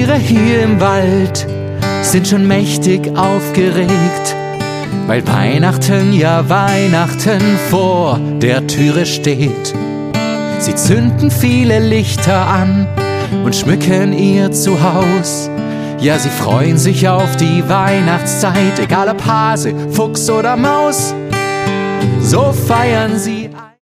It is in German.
Tiere hier im Wald sind schon mächtig aufgeregt, weil Weihnachten, ja Weihnachten vor der Türe steht. Sie zünden viele Lichter an und schmücken ihr Zuhaus. Ja, sie freuen sich auf die Weihnachtszeit, egal ob Hase, Fuchs oder Maus. So feiern sie